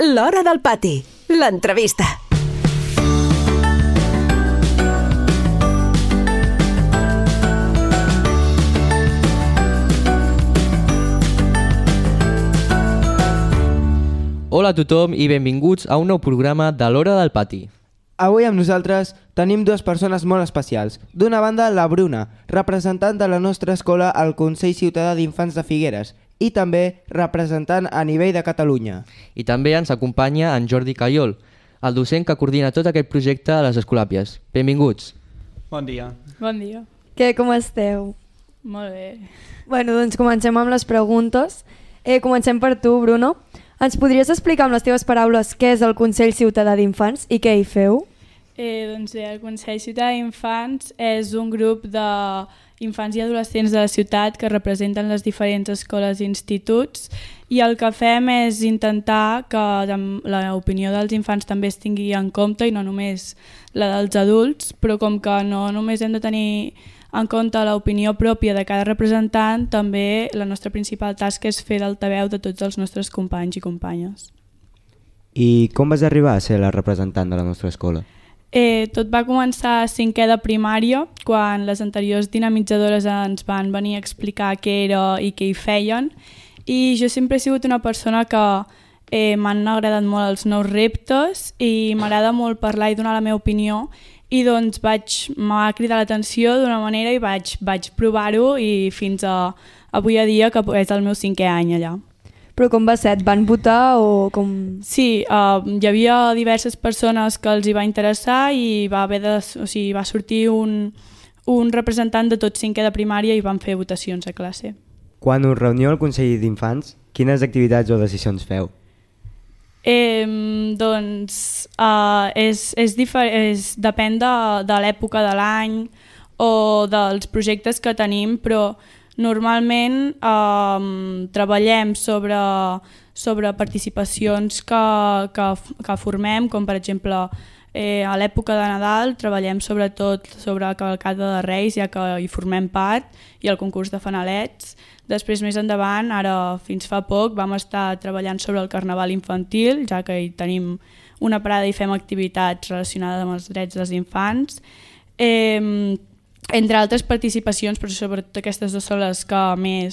L'Hora del Pati, l'entrevista. Hola a tothom i benvinguts a un nou programa de l'Hora del Pati. Avui amb nosaltres tenim dues persones molt especials. D'una banda, la Bruna, representant de la nostra escola al Consell Ciutadà d'Infants de Figueres i també representant a nivell de Catalunya. I també ens acompanya en Jordi Caiol, el docent que coordina tot aquest projecte a les Escolàpies. Benvinguts. Bon dia. Bon dia. Què, com esteu? Molt bé. Bueno, doncs comencem amb les preguntes. Comencem per tu, Bruno. Ens podries explicar amb les teves paraules què és el Consell Ciutadà d'Infants i què hi feu? Doncs bé, el Consell Ciutadà d'Infants és un grup d'infants i adolescents de la ciutat que representen les diferents escoles i instituts, i el que fem és intentar que l'opinió dels infants també es tingui en compte i no només la dels adults, però com que no només hem de tenir en compte l'opinió pròpia de cada representant, també la nostra principal tasca és fer d'altaveu de tots els nostres companys i companyes. I com vas arribar a ser la representant de la nostra escola? Tot va començar a 5è de primària, quan les anteriors dinamitzadores ens van venir a explicar què era i què hi feien, i jo sempre he sigut una persona que m'han agradat molt els nous reptes i m'agrada molt parlar i donar la meva opinió, i doncs m'ha cridat l'atenció d'una manera i vaig provar-ho, i fins a avui a dia, que és el meu 5è any allà. Però com va ser? Et van votar o com...? Sí, hi havia diverses persones que els hi va interessar i va sortir un representant de tot 5è de primària i van fer votacions a classe. Quan us reuniu al Consell d'Infants, quines activitats o decisions feu? Doncs depèn de l'època de l'any o dels projectes que tenim, però normalment treballem sobre participacions que formem, com per exemple a l'època de Nadal treballem sobretot sobre la cavalcada de Reis, ja que hi formem part, i el concurs de fanalets. Després, més endavant, ara fins fa poc, vam estar treballant sobre el carnaval infantil, ja que hi tenim una parada i fem activitats relacionades amb els drets dels infants. Entre altres participacions, però sobretot aquestes dues són les que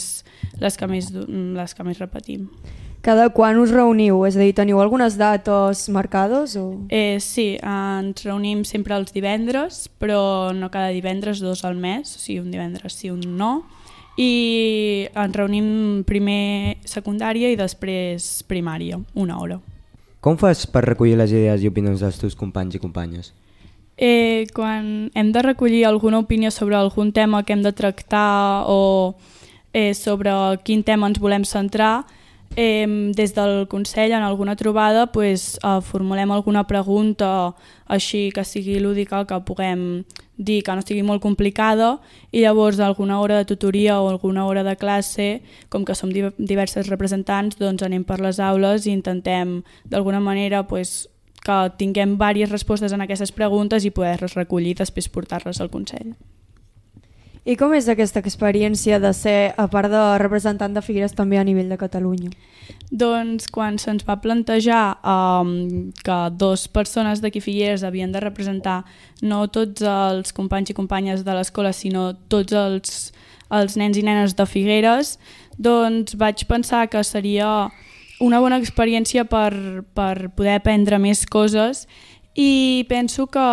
més repetim. Cada quan us reuniu? És a dir, teniu algunes dates marcades? O... Sí, ens reunim sempre els divendres, però no cada divendres, 2 al mes, o sigui, un divendres sí, un no. I ens reunim primer secundària i després primària, 1 hora. Com fas per recollir les idees i opinions dels teus companys i companyes? Quan hem de recollir alguna opinió sobre algun tema que hem de tractar o sobre quin tema ens volem centrar, des del Consell en alguna trobada formulem alguna pregunta així que sigui lúdica, que puguem dir que no sigui molt complicada, i llavors alguna hora de tutoria o alguna hora de classe, com que som diversos representants, doncs anem per les aules i intentem d'alguna manera que tinguem diverses respostes en aquestes preguntes i poder-les recollir i després portar-les al Consell. I com és aquesta experiència de ser, a part de representant de Figueres, també a nivell de Catalunya? Doncs quan se'ns va plantejar que 2 persones d'aquí Figueres havien de representar no tots els companys i companyes de l'escola, sinó tots els nens i nenes de Figueres, doncs vaig pensar que seria una bona experiència per poder aprendre més coses, i penso que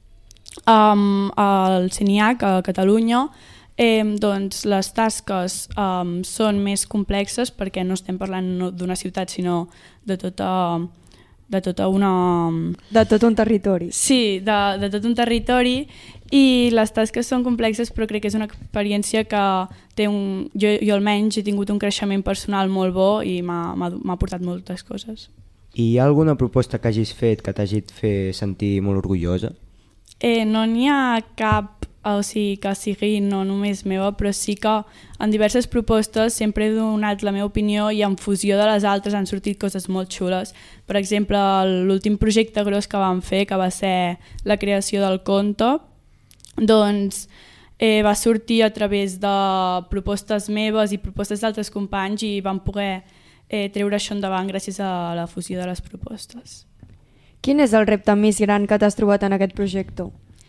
al CENIAC, a Catalunya, doncs les tasques són més complexes perquè no estem parlant d'una ciutat sinó de tot un territori. Sí, de tot un territori, i les tasques són complexes, però crec que és una experiència que jo almenys he tingut un creixement personal molt bo i m'ha portat moltes coses. I hi ha alguna proposta que hagis fet que t'hagi fet sentir molt orgullosa? No n'hi ha cap que sigui no només meva, però sí que en diverses propostes sempre he donat la meva opinió i en fusió de les altres han sortit coses molt xules. Per exemple, l'últim projecte gros que vam fer, que va ser la creació del conte, doncs va sortir a través de propostes meves i propostes d'altres companys, i vam poder treure això endavant gràcies a la fusió de les propostes. Quin és el repte més gran que t'has trobat en aquest projecte?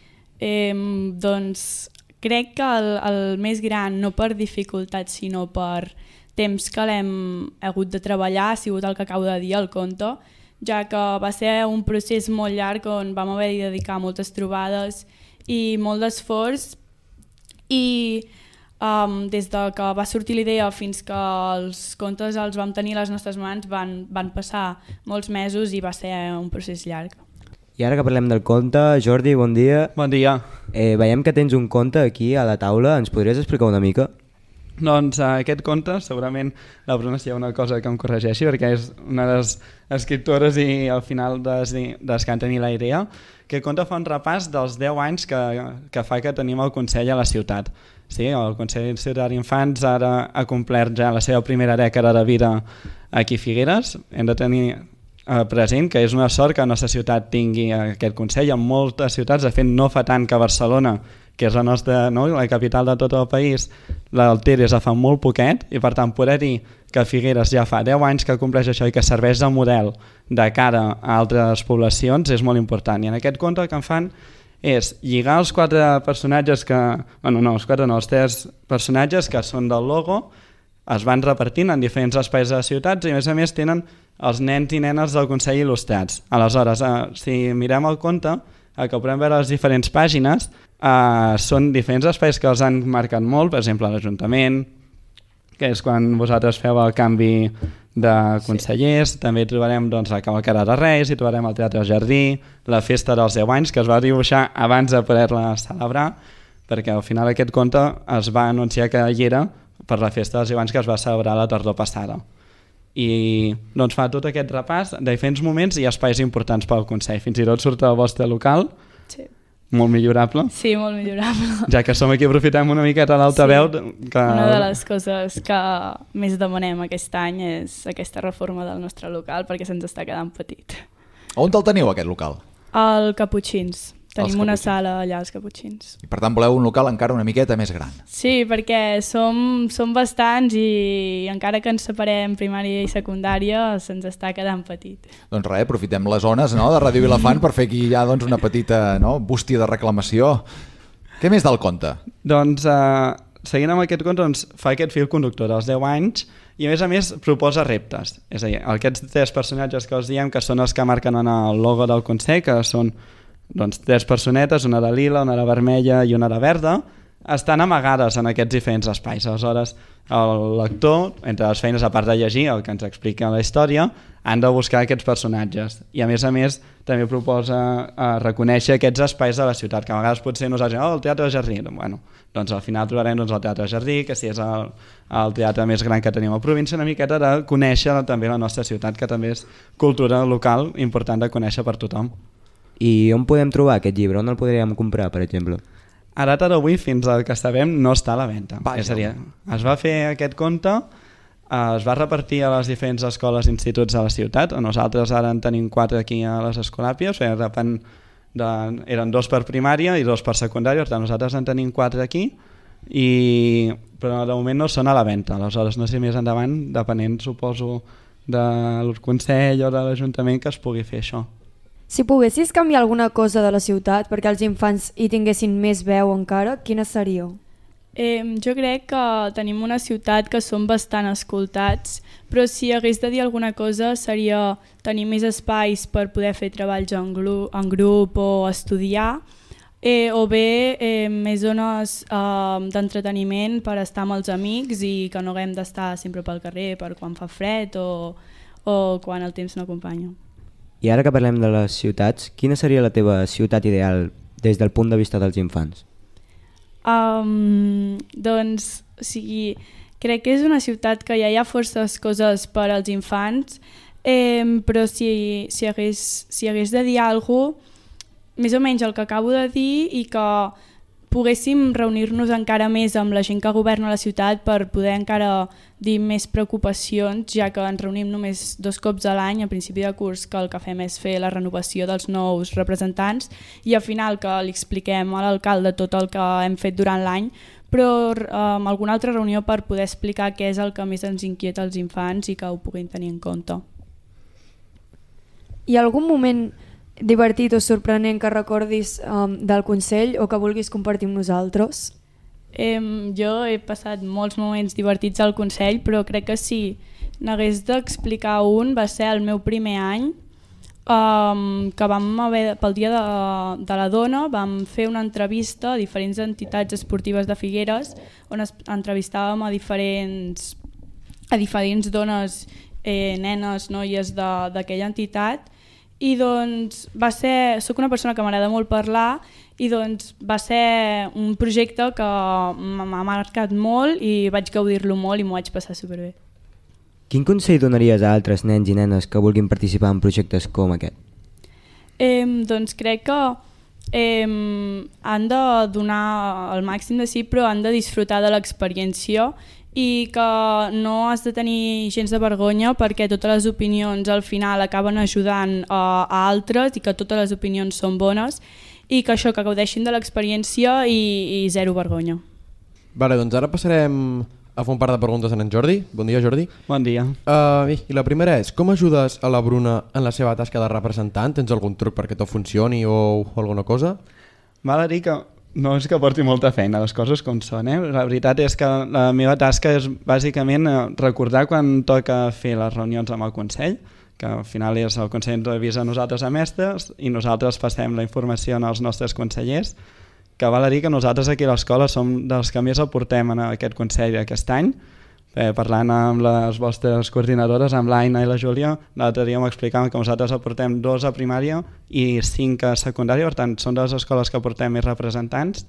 Doncs crec que el més gran, no per dificultat sinó per temps que l'hem hagut de treballar, ha sigut el que acabo de dir, el conte, ja que va ser un procés molt llarg on vam haver de dedicar moltes trobades i molt d'esforç, i des de que va sortir l'idea fins que els contes els vam tenir a les nostres mans van passar molts mesos i va ser un procés llarg. I ara que parlem del conte, Jordi, bon dia. Bon dia. Veiem que tens un conte aquí a la taula, ens podries explicar una mica? Doncs aquest conte, segurament la Bruna hi ha una cosa que em corregeixi, perquè és una de les escriptores i al final descanten i la idea. Aquest conte fa un repàs dels 10 anys que fa que tenim el Consell a la ciutat. Sí, el Consell Ciutat d'Infants ara ha complert ja la seva primera dècada de vida aquí a Figueres. Hem de tenir present que és una sort que la nostra ciutat tingui aquest Consell. En moltes ciutats, de fet no fa tant que Barcelona, que és la nostra, no, la capital de tot el país, el té des de fa molt poquet, i per tant poder dir que Figueres ja fa 10 anys que compleix això i que serveix de model de cara a altres poblacions és molt important. I en aquest conte el que en fan és lligar els 4 personatges els 3 personatges que són del logo, es van repartint en diferents espais de les ciutats i a més tenen els nens i nenes del Consell il·lustrats. Aleshores, si mirem el conte, el que podem veure a les diferents pàgines són diferents espais que els han marcat molt, per exemple l'Ajuntament, que és quan vosaltres feu el canvi de consellers, també trobarem la cavalcada de Reis, i trobarem el Teatre Jardí, la festa dels 10 anys, que es va dibuixar abans de poder-la celebrar, perquè al final aquest conte es va anunciar que hi era per la festa dels 10 anys que es va celebrar la tardor passada. I doncs fa tot aquest repàs de diferents moments i espais importants pel Consell. Fins i tot surt el vostre local, sí. Molt millorable. Sí, molt millorable. Ja que som aquí aprofitem una miqueta l'altaveu. Que... Una de les coses que més demanem aquest any és aquesta reforma del nostre local perquè se'ns està quedant petit. On te'l teniu, aquest local? Al Caputxins. Tenim una Caputxins. sala allà als Caputxins. I per tant voleu un local encara una miqueta més gran. Sí, perquè som bastants i encara que ens separem primària i secundària se'ns està quedant petit. Doncs res, aprofitem les zones, no, de Ràdio Vilafant per fer aquí ja una petita, no, bústia de reclamació. Què més del conte? Doncs seguint amb aquest conte fa aquest fil conductor dels 10 anys i a més proposa reptes. És a dir, aquests 3 personatges que us diem que són els que marquen en el logo del Consell, que són 3 personetes, una de lila, una de vermella i una de verda, estan amagades en aquests diferents espais. Aleshores, el lector, entre les feines, a part de llegir el que ens explica la història, han de buscar aquests personatges. I a més, també proposa reconèixer aquests espais de la ciutat, que a vegades potser nosaltres diem, el Teatre Jardí. Bueno, doncs al final trobarem el Teatre Jardí, que si és el teatre més gran que tenim a la província, una miqueta de conèixer també la nostra ciutat, que també és cultura local important de conèixer per tothom. I on podem trobar aquest llibre? On el podríem comprar, per exemple? A data d'avui, fins al que sabem, no està a la venda. Vaja. És a dir, es va fer aquest conte, es va repartir a les diferents escoles i instituts de la ciutat. Nosaltres ara en tenim 4 aquí a les Escolàpies, eren 2 per primària i 2 per secundària, per tant nosaltres en tenim 4 aquí, però de moment no són a la venda. Aleshores no sé més endavant, depenent, suposo, del Consell o de l'Ajuntament que es pugui fer això. Si poguessis canviar alguna cosa de la ciutat perquè els infants hi tinguessin més veu encara, quina seria? Jo crec que tenim una ciutat que som bastant escoltats, però si hagués de dir alguna cosa seria tenir més espais per poder fer treballs en grup o estudiar, o bé més zones d'entreteniment per estar amb els amics i que no haguem d'estar sempre pel carrer per quan fa fred o quan el temps no acompanya. I ara que parlem de les ciutats, quina seria la teva ciutat ideal des del punt de vista dels infants? Doncs, crec que és una ciutat que ja hi ha forces coses per als infants, però si hagués de dir alguna cosa, més o menys el que acabo de dir, i que poguéssim reunir-nos encara més amb la gent que governa la ciutat per poder encara dir més preocupacions, ja que ens reunim només 2 cops a l'any a principi de curs, que el que fem és fer la renovació dels nous representants i al final que li expliquem a l'alcalde tot el que hem fet durant l'any, però alguna altra reunió per poder explicar què és el que més ens inquieta als infants i que ho puguin tenir en compte. Hi ha algun moment divertit o sorprenent que recordis del Consell o que vulguis compartir amb nosaltres? Jo he passat molts moments divertits al Consell, però crec que si n'hagués d'explicar un va ser el meu primer any, que vam haver, pel dia de la dona, vam fer una entrevista a diferents entitats esportives de Figueres on entrevistàvem a diferents dones, nenes, noies d'aquella entitat, i doncs soc una persona que m'agrada molt parlar i doncs va ser un projecte que m'ha marcat molt i vaig gaudir-lo molt i m'ho vaig passar superbé. Quin consell donaries a altres nens i nenes que vulguin participar en projectes com aquest? Doncs crec que han de donar el màxim de si, però han de disfrutar de l'experiència i que no has de tenir gens de vergonya perquè totes les opinions al final acaben ajudant a altres i que totes les opinions són bones i que això, que gaudeixin de l'experiència i zero vergonya. Vale, doncs ara passarem a fer un par de preguntes en Jordi. Bon dia, Jordi. Bon dia. I la primera és, com ajudes a la Bruna en la seva tasca de representant? Tens algun truc perquè tot funcioni o alguna cosa? Val a dir que no és que porti molta feina, les coses com són. La veritat és que la meva tasca és bàsicament recordar quan toca fer les reunions amb el Consell, que al final és el Consell ens avisa a nosaltres a mestres i nosaltres passem la informació als nostres consellers, que val a dir que nosaltres aquí a l'escola som dels que més aportem en aquest Consell aquest any. Parlant amb les vostres coordinadores, amb l'Aina i la Júlia, l'altre dia m'explicaven que nosaltres aportem 2 a primària i 5 a secundària, per tant són de les escoles que aportem més representants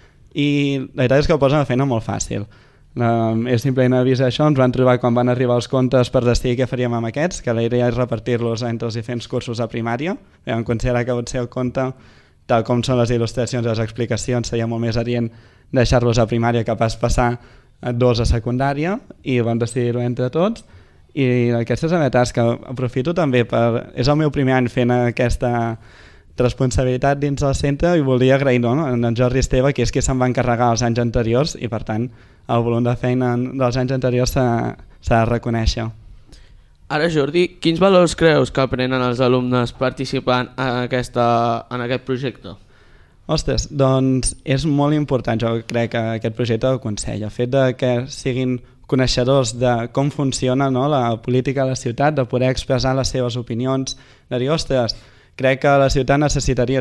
i la veritat és que ho posen la feina molt fàcil. És simplement avisar això, ens van trobar quan van arribar els comptes per decidir què faríem amb aquests, que la idea és repartir-los entre els diferents cursos a primària. Vam considerar que pot ser el compte, tal com són les il·lustracions i les explicacions, seria molt més adient deixar-los a primària que pas passar 2 a secundària i vam decidir-ho entre tots i aquesta és la meva tasca. Aprofito també és el meu primer any fent aquesta responsabilitat dins del centre i volia agrair en Jordi Esteve, que és qui se'n va encarregar els anys anteriors i per tant el volum de feina dels anys anteriors s'ha de reconèixer. Ara, Jordi, quins valors creus que aprenen els alumnes participant en aquest projecte? Ostres, doncs és molt important, jo crec, aquest projecte del Consell. El fet de que siguin coneixedors de com funciona la política de la ciutat, de poder expressar les seves opinions, de dir, ostres, crec que la ciutat necessitaria,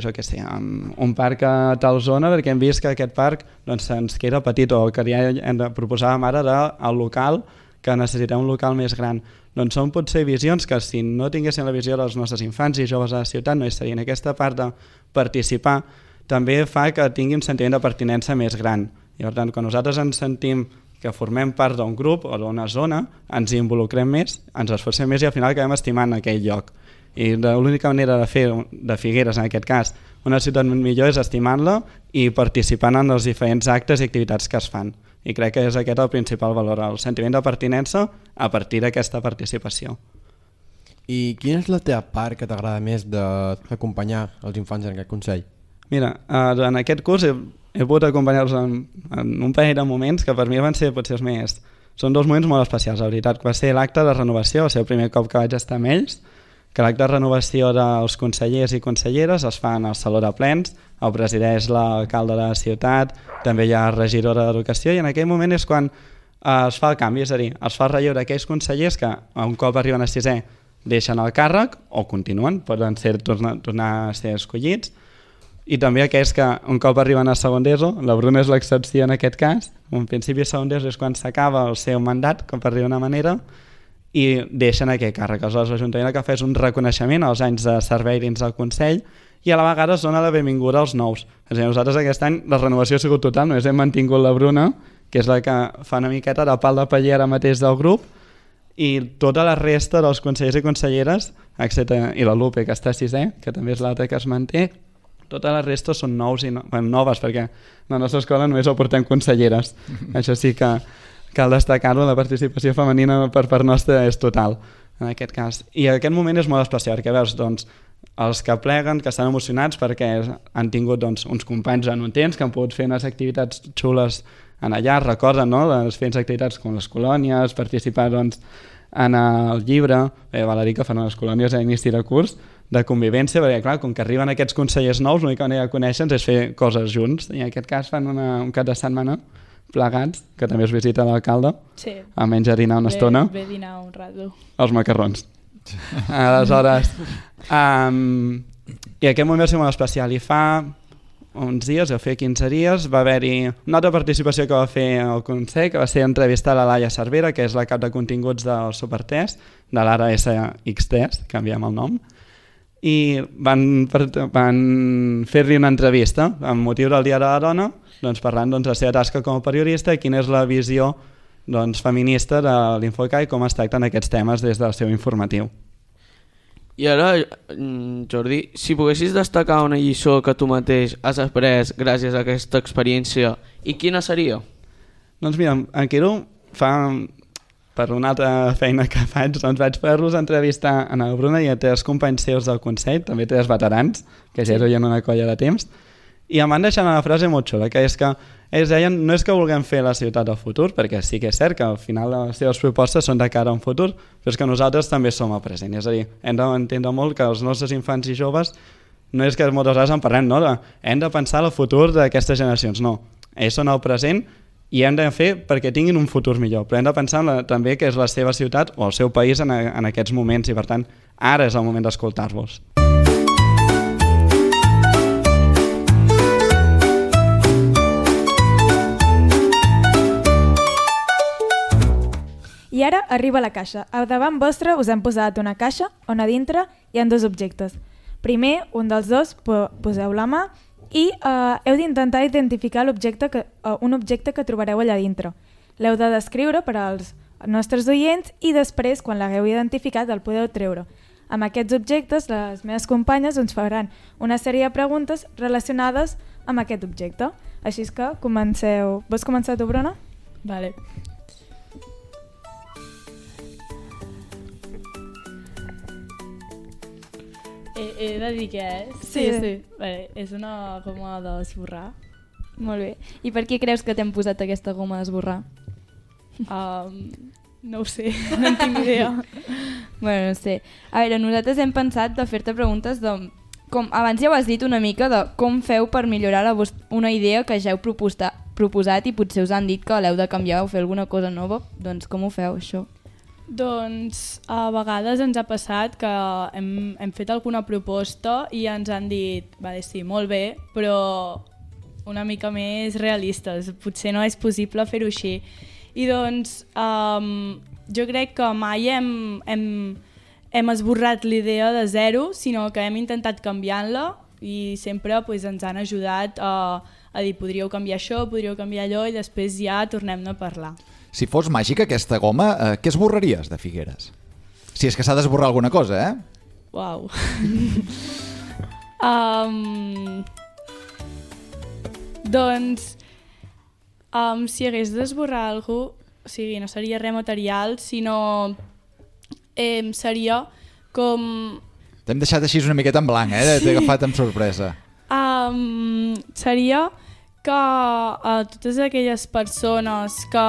un parc a tal zona, perquè hem vist que aquest parc ens queda petit, o que ja hem de proposar ara del local, que necessitem un local més gran. Doncs són potser visions que si no tinguessin la visió dels nostres infants i joves a la ciutat no hi serien. Aquesta part de participar també fa que tingui un sentiment de pertinença més gran. I per tant, quan nosaltres ens sentim que formem part d'un grup o d'una zona, ens hi involucrem més, ens esforcem més i al final acabem estimant aquell lloc. I l'única manera de fer de Figueres, en aquest cas, una ciutat millor és estimant-la i participant en els diferents actes i activitats que es fan. I crec que és aquest el principal valor, el sentiment de pertinença a partir d'aquesta participació. I quina és la teva part que t'agrada més d'acompanyar els infants en aquest Consell? Mira, en aquest curs he pogut acompanyar-los en un parell de moments que per mi van ser potser els més... Són 2 moments molt especials, la veritat. Va ser l'acte de renovació, va ser el primer cop que vaig estar amb ells, que l'acte de renovació dels consellers i conselleres es fa en el Saló de Plens, el presideix l'alcalde de la ciutat, també hi ha regidora d'Educació i en aquell moment és quan es fa el canvi, és a dir, es fa relleure aquells consellers que un cop arriben a 6è deixen el càrrec o continuen, poden tornar a ser escollits, i també aquells que un cop arriben a segon d'ESO, la Bruna és l'excepció en aquest cas, en principi segon d'ESO és quan s'acaba el seu mandat, com per dir-ho d'una manera, i deixen aquest càrrec. Aleshores l'Ajuntament el que fa és un reconeixement als anys de servei dins del Consell i a la vegada es dona la benvinguda als nous. És a dir, nosaltres aquest any la renovació ha sigut total, només hem mantingut la Bruna, que és la que fa una miqueta de pal de paller ara mateix del grup, i tota la resta dels consellers i conselleres, excepte i la Lupe, que està a 6è, que també és l'altra que es manté, tota la resta són nous i noves, perquè a la nostra escola només ho portem conselleres. Això sí que cal destacar-ho, la participació femenina per part nostra és total, en aquest cas. I aquest moment és molt especial, perquè veus els que pleguen, que estan emocionats perquè han tingut uns companys en un temps, que han pogut fer unes activitats xules allà recorden, no?, fent activitats com les colònies, participar doncs, en el llibre, Valeri que fan unes colònies a inici de curs, de convivència, perquè clar, com que arriben aquests consellers nous, l'única manera de conèixer-nos és fer coses junts, i en aquest cas fan un cap de setmana plegats, que també us visita l'alcalde, Sí. almenys a dinar una estona, Ve dinar un rato. els macarrons. Aleshores, i aquest moment va ser molt especial, i fa uns dies, o fer 15 dies, va haver-hi una altra participació que va fer el Consell, que va ser entrevistar la Laia Cervera, que és la cap de continguts del Supertest, de l'ara SX-Test, canviem el nom, i van fer-li una entrevista amb motiu del Dia de la Dona, doncs, parlant de la seva tasca com a periodista i quina és la visió feminista de l'Infoca i com es tracten aquests temes des del seu informatiu. I ara, Jordi, si poguessis destacar una lliçó que tu mateix has après gràcies a aquesta experiència, i quina seria? Doncs mira, en Quiru per una altra feina que faig, doncs vaig poder-los entrevistar a la Bruna i a tres companys seus del Consell, també tres veterans, que ja duien una colla de temps, i em van deixar una frase molt xula, que és que ells deien no és que vulguem fer la ciutat del futur, perquè sí que és cert que al final les seves propostes són de cara a un futur, però és que nosaltres també som el present, és a dir, hem d'entendre molt que els nostres infants i joves no és que moltes vegades en parlem, no? Hem de pensar el futur d'aquestes generacions, no, ells són el present i hem de fer perquè tinguin un futur millor, però hem de pensar també que és la seva ciutat o el seu país en aquests moments i per tant ara és el moment d'escoltar-vos. I ara arriba la caixa. Al davant vostre us hem posat una caixa on a dintre hi ha dos objectes. Primer, un dels dos poseu la mà i heu d'intentar identificar un objecte que trobareu allà dintre. L'heu de descriure per als nostres oients i després, quan l'hagueu identificat, el podeu treure. Amb aquests objectes, les meves companyes ens faran una sèrie de preguntes relacionades amb aquest objecte. Així que comenceu. Vols començar tu, Bruna? Vale. He de dir què és? Sí. Vale, és una goma d'esborrar. Molt bé. I per què creus que t'hem posat aquesta goma d'esborrar? No ho sé, no en tinc idea. Bueno, no sé. A veure, nosaltres hem pensat de fer-te preguntes de... Abans ja ho has dit una mica de com feu per millorar una idea que ja heu proposat i potser us han dit que l'heu de canviar o fer alguna cosa nova. Doncs com ho feu, això? Doncs a vegades ens ha passat que hem fet alguna proposta i ens han dit, vale, sí, molt bé, però una mica més realistes, potser no és possible fer-ho així. I doncs jo crec que mai hem esborrat l'idea de zero, sinó que hem intentat canviar-la i sempre ens han ajudat a dir podríeu canviar això, podríeu canviar allò i després ja tornem a parlar. Si fos màgica aquesta goma, què esborraries de Figueres? Si és que s'ha d'esborrar alguna cosa, Uau. Doncs, si hagués d'esborrar alguna cosa, o sigui, no seria res material, sinó seria com... T'hem deixat així una miqueta en blanc, t'he agafat amb sorpresa. Seria que a totes aquelles persones que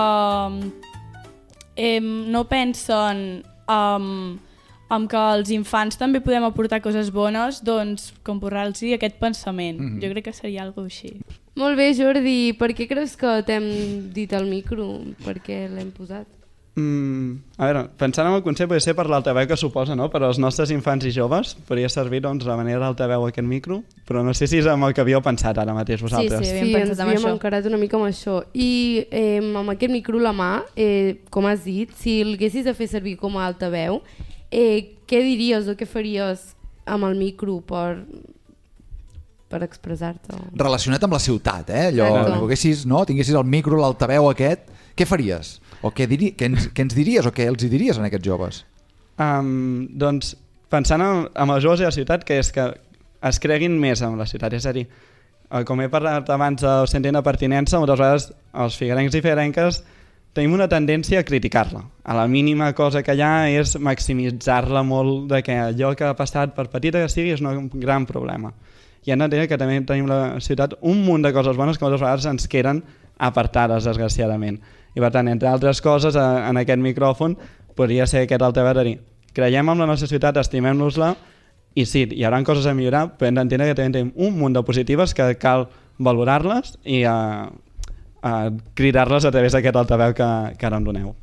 no pensen que els infants també podem aportar coses bones, doncs comportar-los aquest pensament. Jo crec que seria alguna cosa així. Molt bé, Jordi, per què creus que t'hem dit al micro? Per què l'hem posat? A veure, pensant en el concepte, podria ser per l'altaveu que suposa, no? Per als nostres infants i joves, podria servir la manera d'altaveu aquest micro, però no sé si és amb el que havíeu pensat ara mateix vosaltres. Sí, ens havíem encarat una mica amb això. I amb aquest micro a la mà, com has dit, si l'haguessis de fer servir com a altaveu, què diries o què faries amb el micro per expressar-te? Relacionat amb la ciutat, tinguessis el micro, l'altaveu aquest, què faries? O què ens diries o què els diries a aquests joves? Doncs pensant en els joves i la ciutat, que és que es creguin més en la ciutat. És a dir, com he parlat abans del sentiment de pertinença, moltes vegades els figuerencs i figuerenques tenim una tendència a criticar-la. A la mínima cosa que hi ha és maximitzar-la molt, de que allò que ha passat, per petita que sigui, és un gran problema. I hem d'entendre que també tenim a la ciutat un munt de coses bones que moltes vegades ens queden apartades, desgraciadament. I per tant, entre altres coses, en aquest micròfon podria ser aquest altaveu de dir creiem en la nostra ciutat, estimem-nos-la, i sí, hi haurà coses a millorar, però hem d'entendre que tenim un munt de positives que cal valorar-les i cridar-les a través d'aquest altaveu que ara em doneu.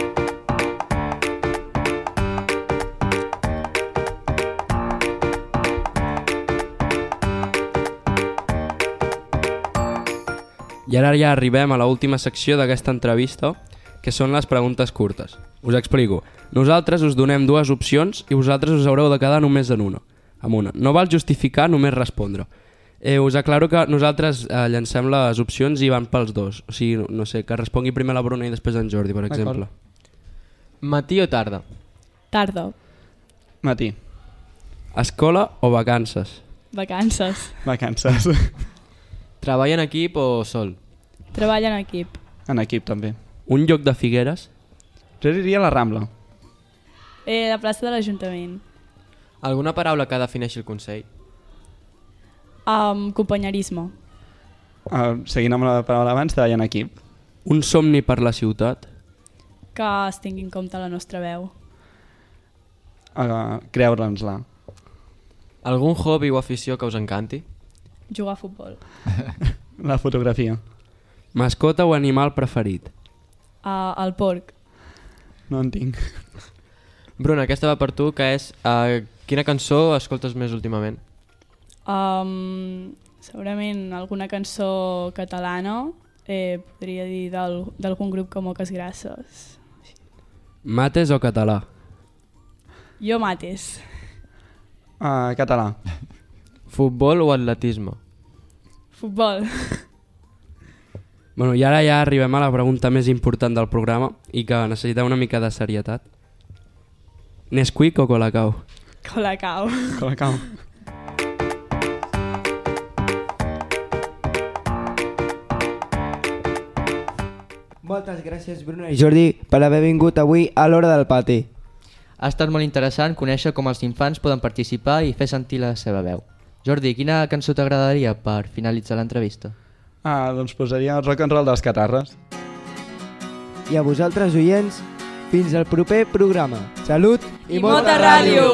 I ara ja arribem a l'última secció d'aquesta entrevista, que són les preguntes curtes. Us explico. Nosaltres us donem dues opcions i vosaltres us haureu de quedar només amb una. No val justificar, només respondre. Us aclaro que nosaltres llancem les opcions i van pels dos. O sigui, no sé, que respongui primer la Bruna i després en Jordi, per exemple. Matí o tarda? Tarda. Matí. Escola o vacances? Vacances. Vacances. Treball en equip o sol? Treball en equip. En equip, també. Un lloc de Figueres? Jo diria la Rambla. La plaça de l'Ajuntament. Alguna paraula que defineixi el Consell? Companyerisme. Seguint amb la paraula abans, treball en equip. Un somni per la ciutat? Que es tingui en compte la nostra veu. Creure-nos-la. Algun hobby o afició que us encanti? Jugar a futbol. La fotografia. Mascota o animal preferit? El porc. No en tinc. Bruna, aquesta va per tu, que és quina cançó escoltes més últimament? Segurament alguna cançó catalana, podria dir d'algun grup com Oques Grasses. Mates o català? Jo mates. Català. Futbol o atletisme? Futbol. Bueno, i ara ja arribem a la pregunta més important del programa i que necessita una mica de serietat. Nesquik o Colacao? Colacao. Colacao. Moltes gràcies, Bruno i Jordi, per haver vingut avui a l'Hora del Pati. Ha estat molt interessant conèixer com els infants poden participar i fer sentir la seva veu. Jordi, quina cançó t'agradaria per finalitzar l'entrevista? Doncs posaria el rock and roll dels Catarres. I a vosaltres, oients, fins al proper programa. Salut i molta ràdio!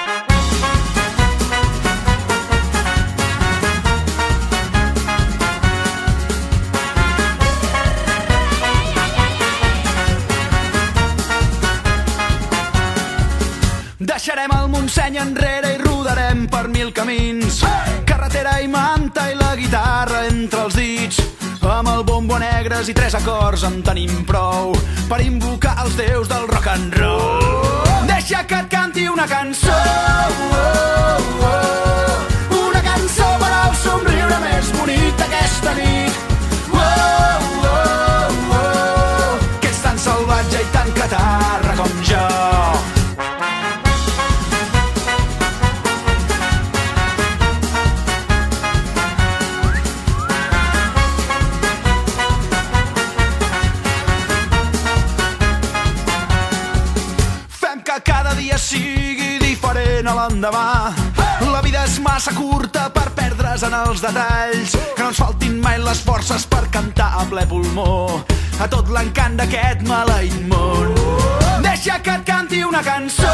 Deixarem el Montseny enrere i rodarem per 1000 camins. Carretera i manta i la guitarra entre els dits. Amb el bombo negres i 3 acords en tenim prou per invocar els déus del rock and roll. Deixa que et canti una cançó, una cançó per al somriure més bonic d'aquesta nit. Que ets tan salvatge i tan catarra com jo. Cada dia sigui diferent a l'endemà. La vida és massa curta per perdre's en els detalls. Que no ens faltin mai les forces per cantar a ple pulmó a tot l'encant d'aquest maleït món. Deixa que et canti una cançó,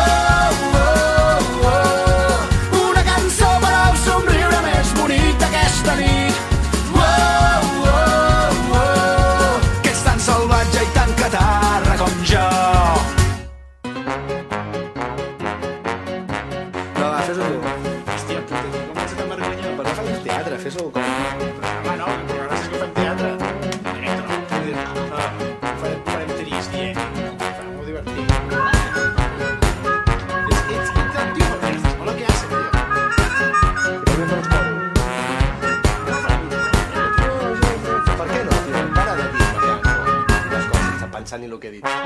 una cançó per al somriure més bonic d'aquesta nit. Que ets tan salvatge i tan catarra com jo. Fes-ho com... Home, no, el programa és que fem teatre. Farem trist, farem molt divertit. Ets tan tio per aquestes, molt el que hace, tio. Per què no? Para de dir les coses sense pensar ni el que he dit.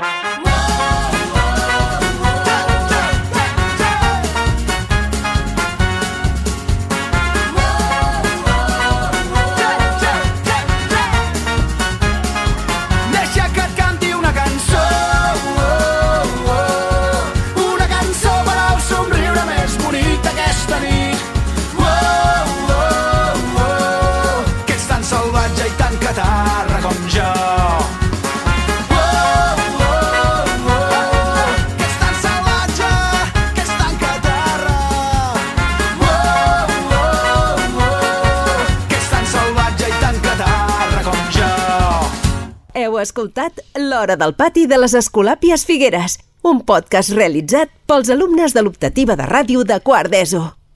Que ets tan salvatge i tan catarra com jo. Heu escoltat L'Hora del Pati de les Escolàpies Figueres, un podcast realitzat pels alumnes de l'optativa de ràdio de quart d'ESO.